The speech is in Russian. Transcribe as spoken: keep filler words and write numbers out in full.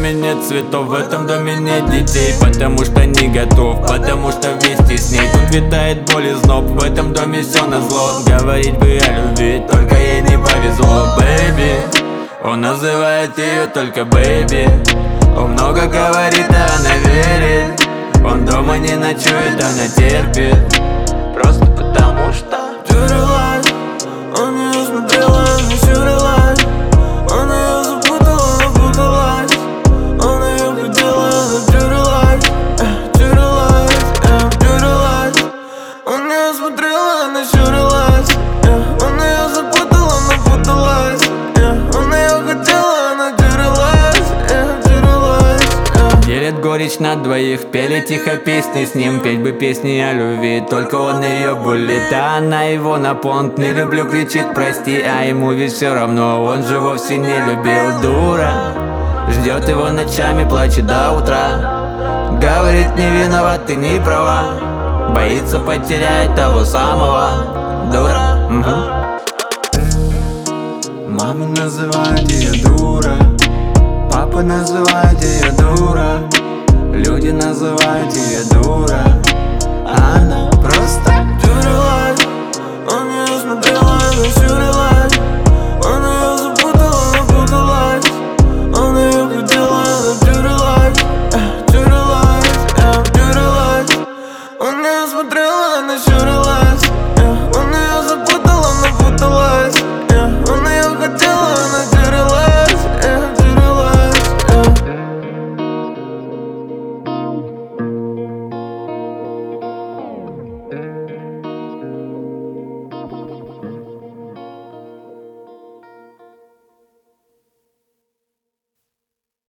доме нет цветов, в этом доме нет детей. Потому что не готов, потому что вместе с ней тут витает боль и зноб. В этом доме все назло. Говорить бы о любви, только ей не повезло. Бэйби, он называет ее только бэйби. Он много говорит, а она верит. Он дома не ночует, она терпит. Просто потому что Тюрилась, он ее смотрел, она щурилась. Он ее запутала, напуталась. Он ее хотела, она тюрилась, э, тюрилась, э, тюрилась. Он ее смотрел, она щурилась, э, он ее запутала, напуталась, э, он ее хотела, она тюрилась, э, тюрилась, э. делит горечь на двоих, пели тихо песни с ним. Петь бы песни о любви, только он ее булит, а она его на понт. Не люблю, кричит прости, а ему ведь все равно. Он же вовсе не любил, дура. Ждет его ночами, плачет до утра. Говорит, не виноват, ты не права. Боится потерять того самого, дура. Угу. Мама называет ее дура, папа называет ее дура, люди называют ее дура, а она просто тюрилась. Он ее смотрела, она щурилась.